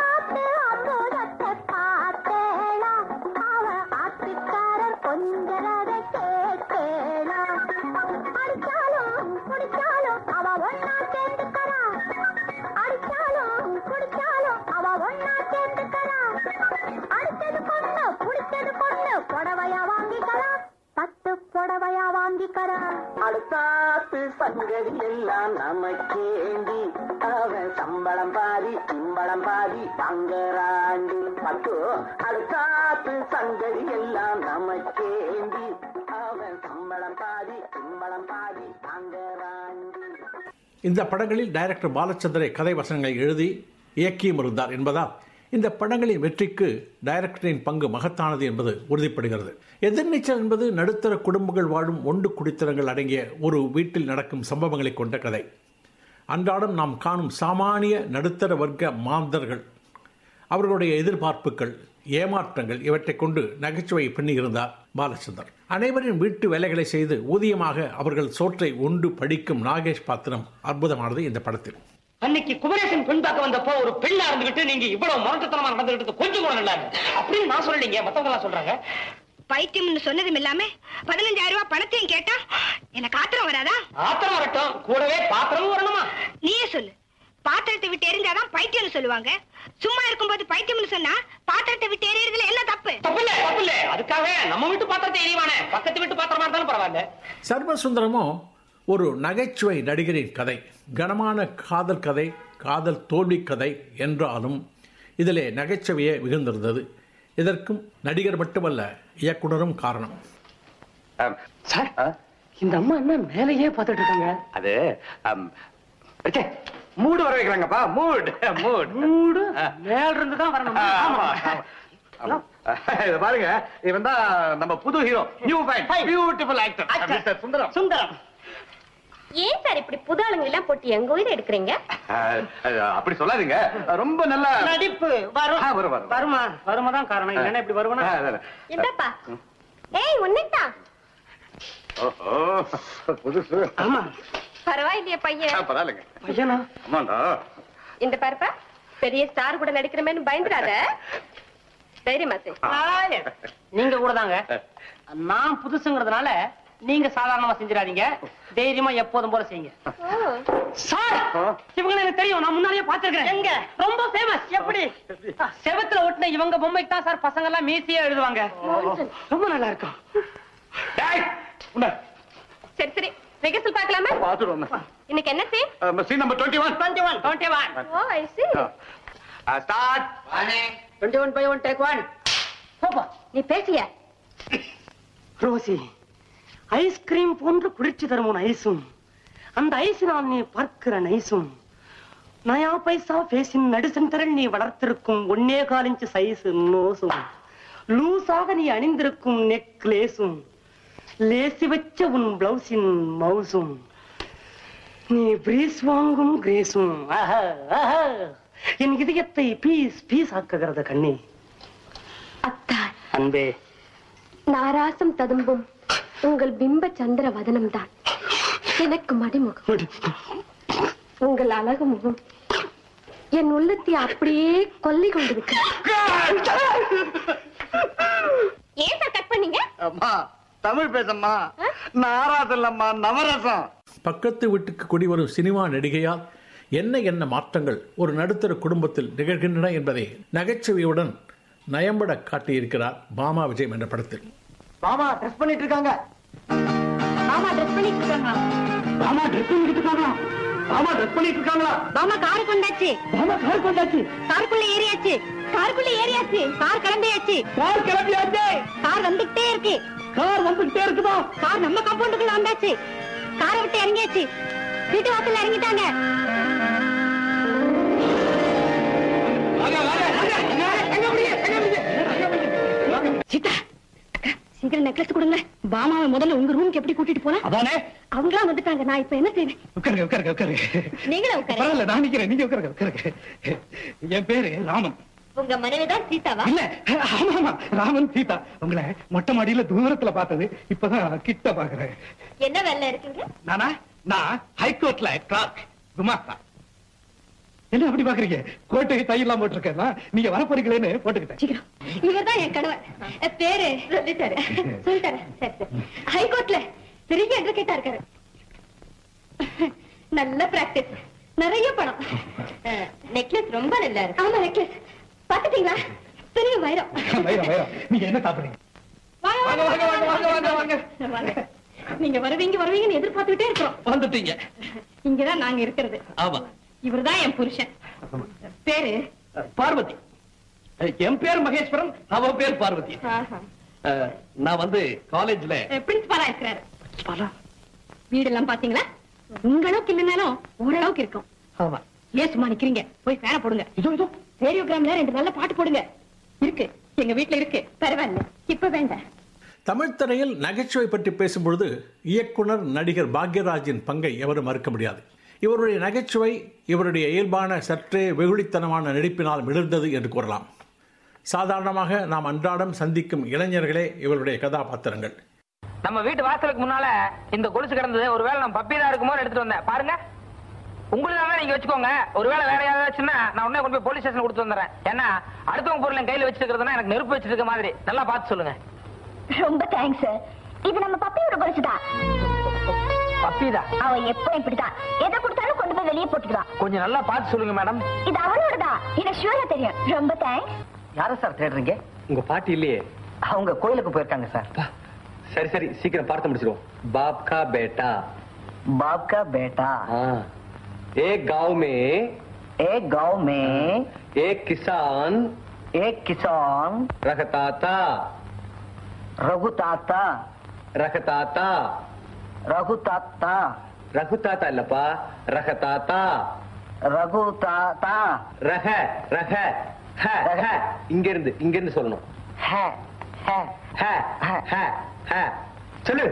அடுத்தாத்து சங்கதி எல்லாம் நமக்கேண்டி, அவன் சம்பளம் பாதி சிம்பளம் பாதி பங்கராண்டி. பத்து அடுத்தாத்து சங்கதி எல்லாம் நமக்கேண்டி, அவன் சம்பளம் பாதி சிம்பளம் பாதி பங்கராண்டி. இந்த படங்களில் டைரக்டர் பாலச்சந்தரை கதை வசனங்களை எழுதி இயக்கியும் இருந்தார் என்பதால் இந்த படங்களின் வெற்றிக்கு டைரக்டரின் பங்கு மகத்தானது என்பது உறுதிப்படுகிறது. எதிர்நீச்சல் என்பது நடுத்தர குடும்பங்கள் வாழும் ஒன்று குடித்தனங்கள் அடங்கிய ஒரு வீட்டில் நடக்கும் சம்பவங்களை கொண்ட கதை. அன்றாடம் நாம் காணும் சாமானிய நடுத்தர வர்க்க மாந்தர்கள், அவர்களுடைய எதிர்பார்ப்புகள், ஏமாற்றங்கள் இவற்றை கொண்டு நகைச்சுவை பின்னியிருந்தார் பாலச்சந்தர். அனைவரின் வீட்டு வேலைகளை செய்து ஊதியமாக அவர்கள் சோற்றை உண்டு படிக்கும் நாகேஷ் பாத்திரம் அற்புதமானது இந்த படத்தில். அன்னைக்கு குமரேசன் பெண் பார்க்க வந்தப்போ ஒரு பெண்ணா இருந்துகிட்டு நீங்க இவ்வளவு முரட்டுத்தனமா நடந்துகிட்டு கொஞ்சம் கூட நல்லா அப்படின்னு நான் சொல்லலீங்க, மத்தவங்க எல்லாம் சொல்றாங்க. பைத்தியம்னு சொன்னதும் இல்லாம 15,000 ரூபாய் பணத்தையும் கேட்டா எனக்கு ஆத்திரம் வராதா? ஆத்திரம் வரட்டும், கூடவே பாத்திரமும் வரணுமா? நீயே சொல்லு. பாத்திரத்தை விட்டு எரிஞ்சாதான் பைத்தியம்னு சொல்லுவாங்க. சும்மா இருக்கும்போது பைத்தியம்னு சொன்னா பாத்திரத்தை விட்டு எரியறதுல என்ன தப்பு? தப்பு இல்ல. அதுக்காக நம்ம வீட்டு பாத்திரத்தை எரிவானே, பக்கத்து வீட்டு பாத்திரமா இருந்தாலும் பரவாயில்ல. சர்வசுந்தரமோ ஒரு நகைச்சுவை நடிகரின் கதை. கனமான காதல் கதை, காதல் தோல்வி கதை என்றாலும் இதிலே நகைச்சுவையே மிகுந்திருந்தது. இதற்கும் நடிகர் மட்டுமல்ல, இயக்குனரும் காரணம். சார், இந்த அம்மா என்ன மேலேயே பார்த்துட்டு இருக்காங்க? அது மூடு வர வைக்கிறாங்கப்பா. மூடு மேல இருந்து தான் வரணும். பாருங்க, இவன் தான் நம்ம புது hero, new beautiful actor Sundaram. ஏன் சார் இப்படி புது ஆளுங்க எல்லாம் போட்டு எங்க உயிரை எடுக்கிறீங்க? அப்படி சொல்லாதீங்க, ரொம்ப நல்ல நடிப்பு. வருமா தான் காரணம். இல்லைன்னா இப்படி வருவனா? இந்தப்பா. ஏய் உன்னிட்டா. ஓஹோ, புதுசு. ஆமா, பரவாயில்லையே பையன். பரவாயில்லைங்க. பையனா? ஆமாண்டா. இந்த பாருப்பா, பெரிய ஸ்டார் கூட நடிக்கிறமேன்னு பயந்துடாத. தைரியமா செய். நீங்க கூட தாங்க. நான் புதுசுங்கிறதுனால நீங்க சாதாரணமா செஞ்சிடாதீங்க, தைரியமா எப்போதும் போல செய்யுங்க. சார், இவங்க எனக்கு தெரியும், நான் முன்னாடியே பாத்துருக்கேன். எங்க? ரொம்ப ஃபேமஸ். எப்படி? செவத்துல ஒட்டின இவங்க பொம்மைக்கு தான் சார் பசங்க எல்லாம் மீசியா எழுதுவாங்க. ரொம்ப நல்லா இருக்கும். சரி சரி, ரிகர்சல் பார்க்கலாமா? பாத்துறோம். இன்னைக்கு என்ன scene? Scene number 21. Oh I see. Start. 21/1 take 1. போப்பா. நீ பேசியா? ரோசி, ஐஸ்கிரீம் போன்று குளிர்ச்சி தரும் உன் ஐஸும், அந்த ஐஸினால் நீ பார்க்கிற நைஸும், நயா பைசா பேசின் நடுசென்டரில் நீ வளர்த்திருக்கும் 1.25 இன்ச் சைஸ் நோசும், லூசாக நீ அணிந்திருக்கும் நெக்லேஸும், லேசி வச்ச உன் பிளவுஸின் மவுசும், நீ பிரீஸ் வாங்கும் கிரேஸும், என் இதயத்தை பீஸ் பீஸ் ஆக்குகிறது கண்ணே. அத்தா, அன்பே, நாராசம் ததும்பும் உங்கள் பிம்ப சந்திர வதனம் தான் எனக்கு மடிமுகம். உங்கள் அழகு முகம் என் உள்ளத்தை அப்படியே கொல்லி கொண்டிருக்க. ஏன் சார் கட் பண்ணீங்க? அம்மா தமிழ் பேசம்மா, நாராசம் இல்லம்மா, நவரசம். பக்கத்து வீட்டுக்கு குடிவரும் சினிமா நடிகையால் என்ன மாற்றங்கள் ஒரு நடுத்தர குடும்பத்தில் நிகழ்கின்றன என்பதை நகைச்சுவையுடன் நயம்பட காட்டியிருக்கிறார் பாமா விஜயம் என்ற படத்தில். மாமா ட்ரெஸ் பண்ணிட்டு இருக்காங்க. மாமா ட்ரெஸ் பண்ணிட்டு இருக்காங்க. மாமா ட்ரெஸ் பண்ணிட்டு இருக்காங்க. மாமா ட்ரெஸ் பண்ணிட்டு இருக்காங்களா? மாமா கார் கொண்டாச்சு. மாமா கார் கொண்டாச்சு. காருக்குள்ள ஏறியாச்சு. காருக்குள்ள ஏறியாச்சு. கார் கிளம்பியாச்சு. கார் கிளம்பியாச்சு. கார் வந்துட்டே இருக்கு. கார் வந்துட்டே இருக்குதா? கார் நம்ம காம்பவுண்டுக்குள்ள வந்தாச்சு. காரை விட்டு இறங்கியாச்சு. வீட்டு வாசல்ல இறங்கிட்டாங்க. சீதா, சீக்கிரம் நெக்லஸ் கொடுங்க. பாமாவை முதல்ல உங்க ரூமுக்கு எப்படி கூட்டிட்டு போலாம்? அதானே அவங்களா வந்துட்டாங்க. நான் இப்ப என்ன செய்வேன்? உட்காருங்க உட்காருங்க உட்காருங்க. நீங்களே உட்காருங்க. பரவாயில்ல, நான் நிக்கிறேன், நீங்க உட்காருங்க உட்காருங்க. என் பேரு ராமன். உங்க மனைவிதான் சீதாவா? இல்ல, ஆமா ஆமா, ராமன் சீதா. உங்களை மொட்டை மாடியில தூரத்துல பார்த்தது, இப்பதான் கிட்ட பாக்குறேன். என்ன வேலை இருக்குங்க? நான் ஹைகோர்ட்ல கிளார்க், குமாஸ்தா. என்ன அப்படி பாக்குறீங்க? கோட்டை தையெல்லாம் போட்டிருக்கேன், நீங்க வரப்போறீங்களேன்னு போட்டுக்கிட்டேன். இவர்தான் என் கணவர். பேரு சொல்லிட்டாரு. சொல்லிட்டாரு. சரி சரி. ஹைகோர்ட்ல பெரிய அட்வொகேட்டா இருக்காரு. நல்ல பிராக்டிஸ், நிறைய பணம். நெக்லஸ் ரொம்ப நல்லா இருக்கு. ஆமா, நெக்லஸ் பாத்துட்டீங்களா? பெரிய வைரம். வைரம் வைரம். நீங்க என்ன சாப்பிடுறீங்க? வாங்க வாங்க வாங்க வாங்க வாங்க. நீங்க வருவீங்கன்னு எதிர்பார்த்துட்டே இருக்கிறோம். வந்துட்டீங்க. இங்கதான் நாங்க இருக்கிறது. ஆமா. இவர்தான் என் புருஷன். பேரு பார்வதி. என் பேர் மகேஸ்வரன், அவ பேர் பார்வதி. நான் வந்து காலேஜ்ல பிரின்சிபாலா இருக்கிறாரு. வீடெல்லாம் பாத்தீங்களா? உங்க அளவுக்கு இல்லைனாலும் ஓரளவுக்கு இருக்கும். ஆமா. ஏன் சும்மா நிக்கிறீங்க? போய் ஃபேனை போடுங்க. இதோ ரேடியோகிராம்ல 2 நல்ல பாட்டு போடுங்க. இருக்கு, எங்க வீட்டுல இருக்கு. பரவாயில்ல, இப்ப வேண்டாம். தமிழ் திரையில் நகைச்சுவை பற்றி பேசும்பொழுது இயக்குனர் நடிகர் பாக்யராஜின் பங்கை எவரும் மறுக்க முடியாது. இவருடைய நகைச்சுவை இவருடைய இயல்பான சற்றே வெகுளித்தனமான நடிப்பினால் மிளர்ந்தது என்று கூறலாம். சாதாரணமாக நாம் அன்றாடம் சந்திக்கும் இளைஞர்களே இவருடைய கதாபாத்திரங்கள். நம்ம வீட்டு வாசலுக்கு முன்னால இந்த கொலுசு கிடந்தது. ஒருவேளை நம்ம பப்பிதான் இருக்குமோ எடுத்துட்டு வந்தேன். பாருங்க, உங்களுக்கு நீங்க வச்சுக்கோங்க. ஒருவேளை வேற யாராச்சுன்னா நான் உடனே கொண்டு போய் போலீஸ் ஸ்டேஷன் கொடுத்து வந்துடுறேன். ஏன்னா அடுத்தவங்க பொருள் கையில வச்சிருக்கிறதுனா எனக்கு நெருப்பு வச்சிட்டு இருக்க மாதிரி. நல்லா பார்த்து சொல்லுங்க. ரொம்ப தேங்க்ஸ். இது நம்ம பப்பியோட கொலுசுதான். பப்பிதா? அவ எப்ப இப்படிதான், எதை கொடுத்தாலும் கொண்டு போய் வெளியே போட்டுக்கலாம். கொஞ்சம் நல்லா பார்த்து சொல்லுங்க மேடம். இது அவளோடதான், எனக்கு ஷூரா தெரியும். ரொம்ப தேங்க்ஸ். யார சார் தேடுறீங்க? உங்க பாட்டி இல்லையே? அவங்க கோயிலுக்கு போயிருக்காங்க சார். சரி சரி, சீக்கிரம் பார்த்து முடிச்சிருவோம். பாப் கா பேட்டா. बाप का बेटा। हाँ। एक गांव में एक किसान रखता था। रघुताता लपा रखताता இங்க இருந்து சொல்லணும். சொல்லு.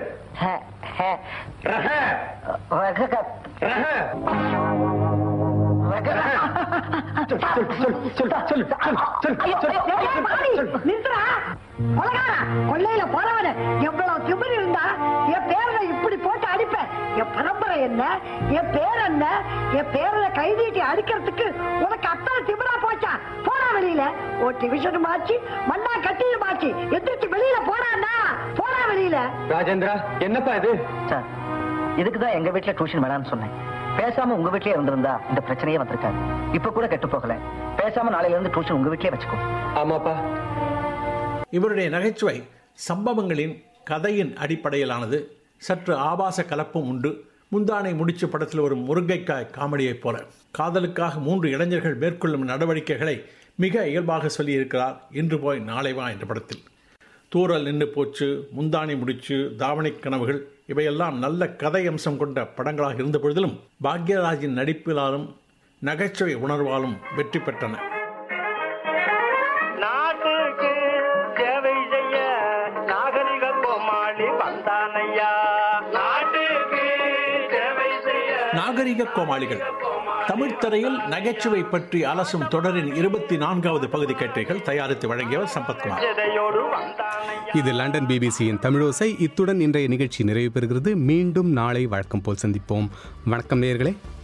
கொள்ளையில போறவன எவ்வளவு திமிர் இருந்தா என் பேரனை இப்படி போட்டு அடிப்பேன். என் பரம்பரை என்ன, என் பேர் என்ன, என் பேரனை கைதீட்டி அடிக்கிறதுக்கு உனக்கு அத்தனை திமிரா போச்சா? போடா வெளியில. ஒரு டிவிஷன் மாச்சு, மண்ணா கட்டியும் மாச்சு, எந்திரிச்சு வெளியில போடான்னா போடா வெளியில. ராஜேந்திரா, என்னப்பா இது? சார், இதுக்குதான் எங்க வீட்டுல டியூஷன் வேணாம்னு சொன்னேன். பேசாம உங்க வீட்லயே இருந்திருந்தா இந்த பிரச்சனையே வந்திருக்காது. இப்ப கூட கெட்டு போகல. பேசாம நாளையில இருந்து டியூஷன் உங்க வீட்லயே வச்சுக்கோ. ஆமாப்பா. இவருடைய நகைச்சுவை சம்பவங்களின் கதையின் அடிப்படையிலானது. சற்று ஆபாச கலப்பும் உண்டு. முந்தானை முடிச்சு படத்தில் ஒரு முருங்கைக்காய் காமெடியைப் போல காதலுக்காக 3 இளைஞர்கள் மேற்கொள்ளும் நடவடிக்கைகளை மிக இயல்பாக சொல்லியிருக்கிறார் இன்று போய் நாளை வா என்ற படத்தில். தூரல் நின்று போச்சு, முந்தானை முடிச்சு, தாவணை கனவுகள் இவையெல்லாம் நல்ல கதை அம்சம் கொண்ட படங்களாக இருந்த பொழுதிலும் பாக்யராஜின் நடிப்பிலாலும் நகைச்சுவை உணர்வாலும் வெற்றி பெற்றன. நாட்டுக்கு சேவை செய்ய நாகரிக கோமாளி வந்தானையா. நாட்டுக்கு சேவை செய்ய நாகரிக கோமாளிகள் தமிழ் திரையில் நகைச்சுவை பற்றி அலசும் தொடரின் 24வது பகுதி கேட்டீர்கள். தயாரித்து வழங்கியவர் சம்பத்குமார். இது லண்டன் பிபிசியின் தமிழோசை. இத்துடன் இன்றைய நிகழ்ச்சி நிறைவு பெறுகிறது. மீண்டும் நாளை வழக்கம் போல் சந்திப்போம். வணக்கம் நேயர்களே.